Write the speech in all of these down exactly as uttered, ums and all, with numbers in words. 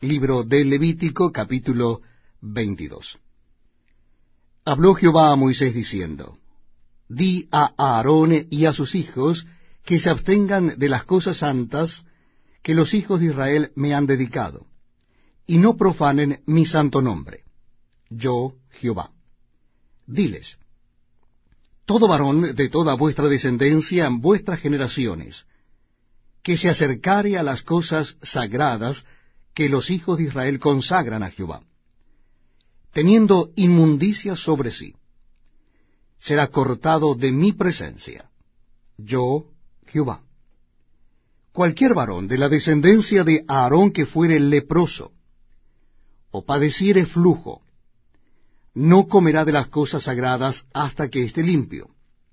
Libro de Levítico, capítulo veintidós. Habló Jehová a Moisés diciendo, Di a Aarón y a sus hijos que se abstengan de las cosas santas que los hijos de Israel me han dedicado, y no profanen mi santo nombre. Yo, Jehová. Diles, todo varón de toda vuestra descendencia en vuestras generaciones, que se acercare a las cosas sagradas que los hijos de Israel consagran a Jehová, teniendo inmundicia sobre sí, será cortado de mi presencia. Yo, Jehová. Cualquier varón de la descendencia de Aarón que fuere leproso, o padeciere flujo, no comerá de las cosas sagradas hasta que esté limpio.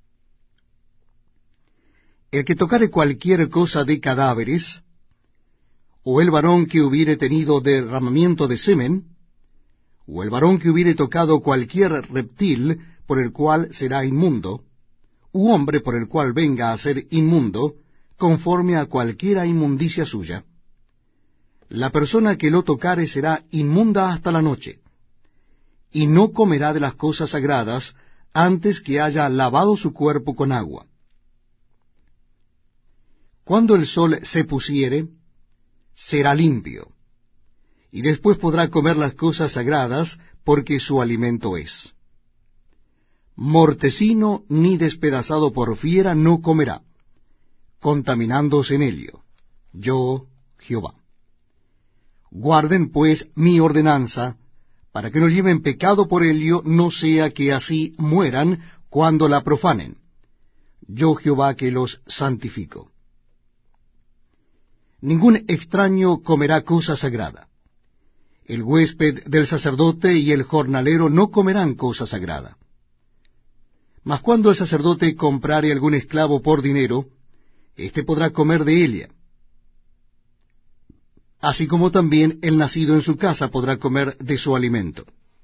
El que tocare cualquier cosa de cadáveres, o el varón que hubiere tenido derramamiento de semen, o el varón que hubiere tocado cualquier reptil por el cual será inmundo, u hombre por el cual venga a ser inmundo, conforme a cualquiera inmundicia suya, la persona que lo tocare será inmunda hasta la noche, y no comerá de las cosas sagradas antes que haya lavado su cuerpo con agua. Cuando el sol se pusiere, será limpio, y después podrá comer las cosas sagradas, porque su alimento es. Mortecino ni despedazado por fiera no comerá, contaminándose en ello. Yo, Jehová. Guarden, pues, mi ordenanza, para que no lleven pecado por ello, no sea que así mueran cuando la profanen. Yo, Jehová, que los santifico. Ningún extraño comerá cosa sagrada. El huésped del sacerdote y el jornalero no comerán cosa sagrada. Mas cuando el sacerdote comprare algún esclavo por dinero, éste podrá comer de ella. Así como también el nacido en su casa podrá comer de su alimento.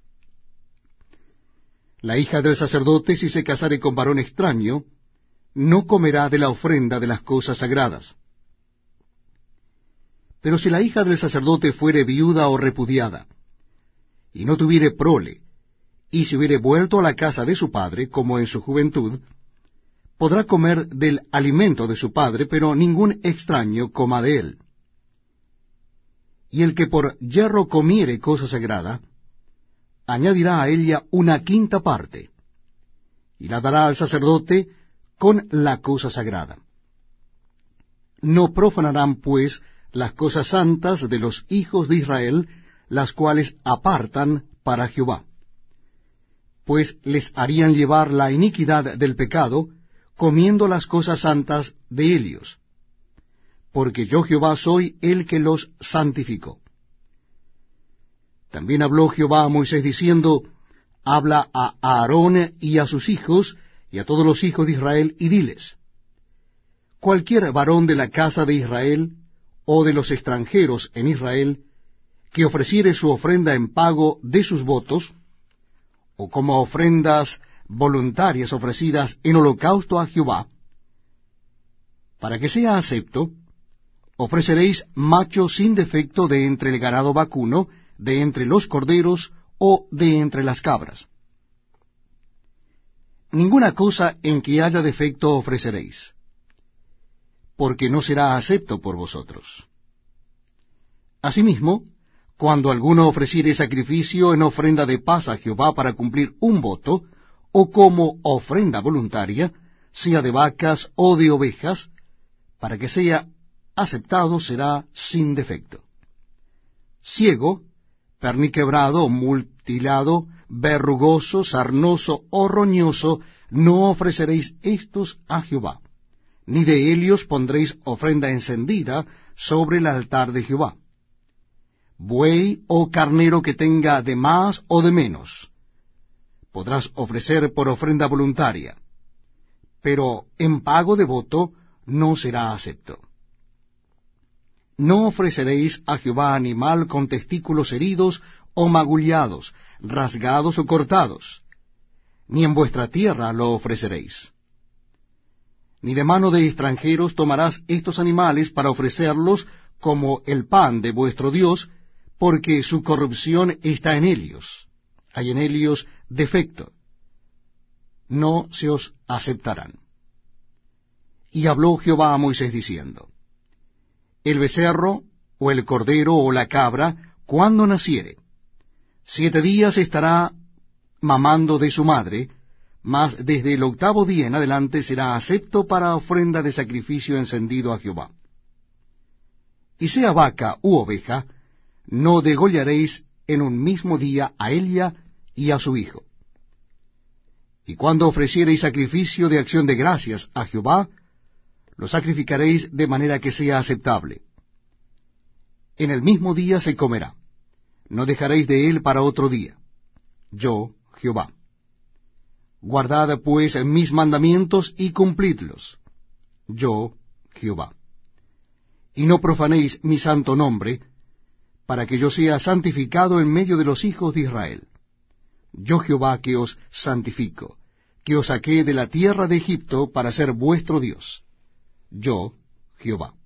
La hija del sacerdote, si se casare con varón extraño, no comerá de la ofrenda de las cosas sagradas. Pero si la hija del sacerdote fuere viuda o repudiada, y no tuviere prole, y se hubiere vuelto a la casa de su padre, como en su juventud, podrá comer del alimento de su padre, pero ningún extraño coma de él. Y el que por yerro comiere cosa sagrada, añadirá a ella una quinta parte, y la dará al sacerdote con la cosa sagrada. No profanarán, pues, las cosas santas de los hijos de Israel, las cuales apartan para Jehová, pues les harían llevar la iniquidad del pecado, comiendo las cosas santas de ellos, porque yo Jehová soy el que los santificó. También habló Jehová a Moisés diciendo, Habla a Aarón y a sus hijos, y a todos los hijos de Israel, y diles, Cualquier varón de la casa de Israel, o de los extranjeros en Israel, que ofreciere su ofrenda en pago de sus votos, o como ofrendas voluntarias ofrecidas en holocausto a Jehová, para que sea acepto, ofreceréis macho sin defecto de entre el ganado vacuno, de entre los corderos, o de entre las cabras. Ninguna cosa en que haya defecto ofreceréis, porque no será acepto por vosotros. Asimismo, cuando alguno ofreciere sacrificio en ofrenda de paz a Jehová para cumplir un voto, o como ofrenda voluntaria, sea de vacas o de ovejas, para que sea aceptado será sin defecto. Ciego, perniquebrado, mutilado, verrugoso, sarnoso o roñoso, no ofreceréis estos a Jehová, ni de ellos pondréis ofrenda encendida sobre el altar de Jehová. Buey o carnero que tenga de más o de menos, podrás ofrecer por ofrenda voluntaria, pero en pago de voto no será acepto. No ofreceréis a Jehová animal con testículos heridos o magullados, rasgados o cortados, ni en vuestra tierra lo ofreceréis. Ni de mano de extranjeros tomarás estos animales para ofrecerlos como el pan de vuestro Dios, porque su corrupción está en ellos, hay en ellos defecto, no se os aceptarán. Y habló Jehová a Moisés diciendo, el becerro, o el cordero, o la cabra, cuando naciere, siete días estará mamando de su madre, mas desde el octavo día en adelante será acepto para ofrenda de sacrificio encendido a Jehová. Y sea vaca u oveja, no degollaréis en un mismo día a ella y a su hijo. Y cuando ofreciereis sacrificio de acción de gracias a Jehová, lo sacrificaréis de manera que sea aceptable. En el mismo día se comerá, no dejaréis de él para otro día. Yo, Jehová. Guardad pues mis mandamientos y cumplidlos. Yo, Jehová. Y no profanéis mi santo nombre, para que yo sea santificado en medio de los hijos de Israel. Yo Jehová que os santifico, que os saqué de la tierra de Egipto para ser vuestro Dios. Yo, Jehová.